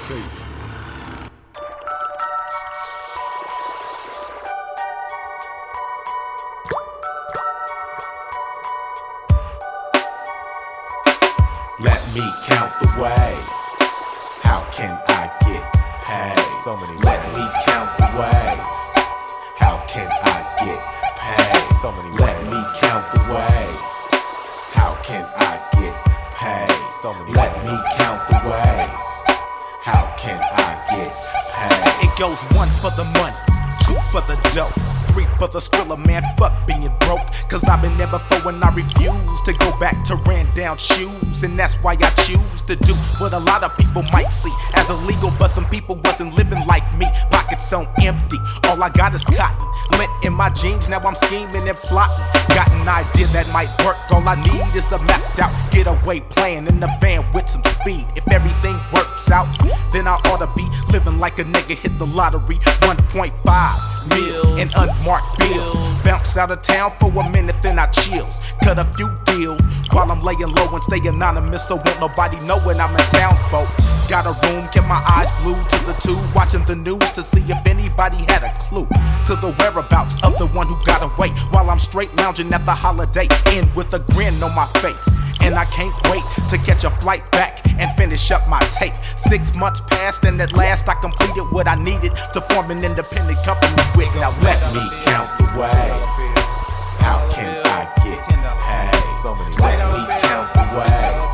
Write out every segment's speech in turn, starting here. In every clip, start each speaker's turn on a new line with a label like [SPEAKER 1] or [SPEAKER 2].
[SPEAKER 1] tell you.
[SPEAKER 2] Let me count the ways. How can I get paid?
[SPEAKER 3] So many ways.
[SPEAKER 2] Let me count the ways. How can I get paid?
[SPEAKER 3] So many ways.
[SPEAKER 2] Let me count the ways. How can I get paid?
[SPEAKER 3] So many
[SPEAKER 2] Let
[SPEAKER 3] ways.
[SPEAKER 2] me count the ways. How can I get paid?
[SPEAKER 4] It goes 1 for the money, 2 for the dough, 3 for the skrilla, man, fuck being broke. Cause I've been there before and I refuse to go back to ran down shoes. And that's why I choose to do what a lot of people might see as illegal. But them people wasn't living like me, pockets on empty. All I got is cotton, lint in my jeans. Now I'm scheming and plotting. Got an idea that might work, all I need is a mapped out getaway plan in the van with some speed. If everything works out, then I ought to be living like a nigga hit the lottery. 1.5 mil in unmarked bills. Bounce out of town for a minute, then I chills. Cut a few deals while I'm laying low and stay anonymous, so won't nobody know when I'm in town, folks. Got a room, kept my eyes glued to the tube, watching the news to see if anybody had a clue to the whereabouts of the one who got away. While I'm straight lounging at the Holiday Inn with a grin on my face. And I can't wait to catch a flight back and finish up my tape. 6 months passed and at last I completed what I needed to form an independent company with. Now let me count the ways. How can I get paid?
[SPEAKER 3] So many ways.
[SPEAKER 2] Let me count the ways.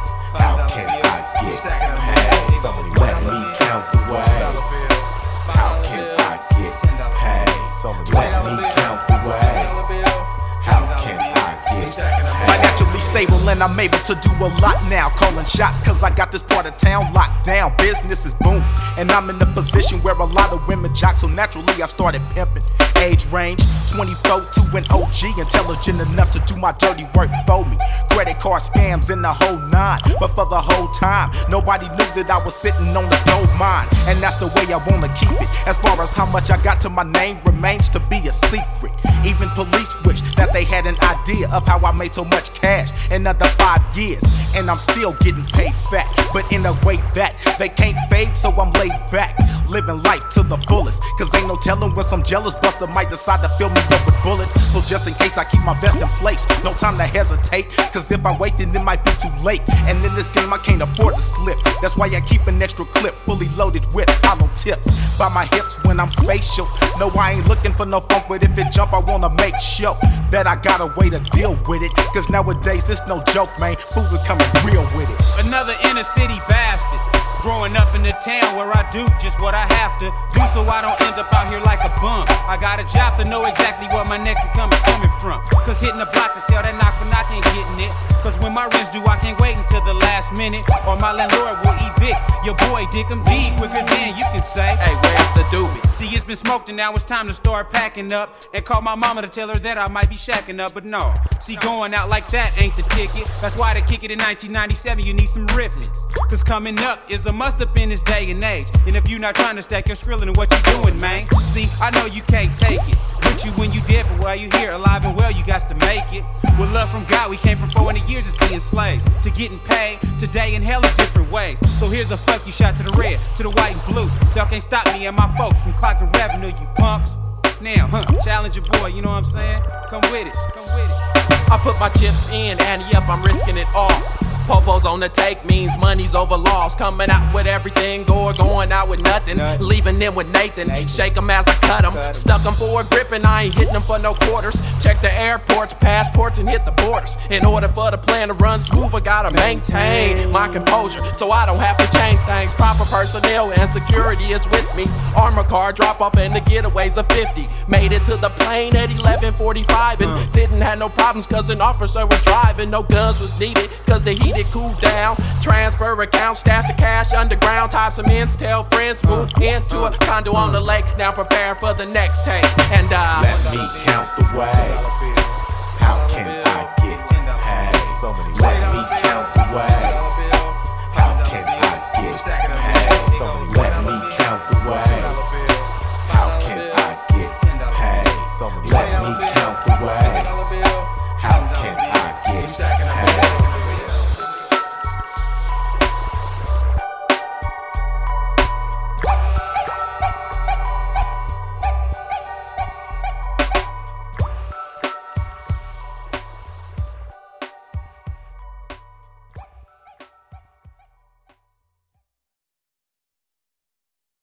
[SPEAKER 2] How can I get paid?
[SPEAKER 3] So many
[SPEAKER 2] Let
[SPEAKER 3] ways.
[SPEAKER 2] me count the ways. How can I get paid?
[SPEAKER 3] So many
[SPEAKER 2] Let
[SPEAKER 3] ways.
[SPEAKER 2] me count the ways. How can I get paid?
[SPEAKER 4] Financially stable and I'm able to do a lot now. Calling shots cause I got this part of town locked down. Business is booming and I'm in a position where a lot of women jock. So naturally I started pimping. Age range 24 to an OG. Intelligent enough to do my dirty work for me. Credit card scams in the whole 9. But for the whole time nobody knew that I was sitting on the gold mine. And that's the way I wanna keep it. As far as how much I got to my name remains to be a secret. Even police wish that they had an idea of how I made so much cash in under 5 years. And I'm still getting paid fat, but in a way that they can't fade, so I'm laid back, living life to the fullest. Cause ain't no telling when some jealous buster might decide to fill me up with bullets. So just in case I keep my vest in place, no time to hesitate. Cause if I wait then it might be too late. And in this game I can't afford to slip. That's why I keep an extra clip fully loaded with hollow tips by my hips when I'm facial. No, I ain't looking for no funk, but if it jump I wanna make sure that I got a way to deal with it. Cause nowadays it's no joke, man. Fools are coming real with it.
[SPEAKER 5] Another inner city bastard. Growing up in the town where I do just what I have to do so I don't end up out here like a bum. I got a job to know exactly where my next income is coming from. Cause hitting the block to sell that knock for knock ain't getting it. Cause when my rent's due I can't wait until the last minute, or my landlord will evict your boy Dick him D quicker than you can say,
[SPEAKER 6] Hey, where's the doobie?
[SPEAKER 5] see, it's been smoked and now it's time to start packing up. And call my mama to tell her that I might be shacking up. But no, see, going out like that ain't the ticket. That's why to kick it in 1997 you need some riffings. Cause coming up is a must up in this day and age. And if you not trying to stack your skrillin', then what you doing, man? See, I know you can't take it with you when you dead, but while you here alive and well you got to make it. With love from God we came from 400 years as being slaves to getting paid today in hella different ways. So here's a fuck you shot to the red, to the white and blue. Y'all can't stop me and my folks from clocking revenue, you punks. Now, challenge your boy, you know what I'm saying? Come with it, come with it.
[SPEAKER 6] I put my chips in, and yep, I'm risking it all. Popos on the take means money's over laws. Coming out with everything or going out with nothing. Leaving them with Nathan. Shake them as I cut them. Stuck them for a grip and I ain't hitting them for no quarters. Check the airports, passports, and hit the borders. In order for the plan to run smooth, I gotta maintain my composure so I don't have to change things. Proper personnel and security is with me. Armor car drop off and the getaways of 50. Made it to the plane at 11:45 and didn't have no problems cause an officer was driving. No guns was needed cause the heated cool down. Transfer account, stash the cash underground. Type some ends, tell friends, move into a condo on the lake. Now prepare for the next take. And
[SPEAKER 2] Let me count the ways.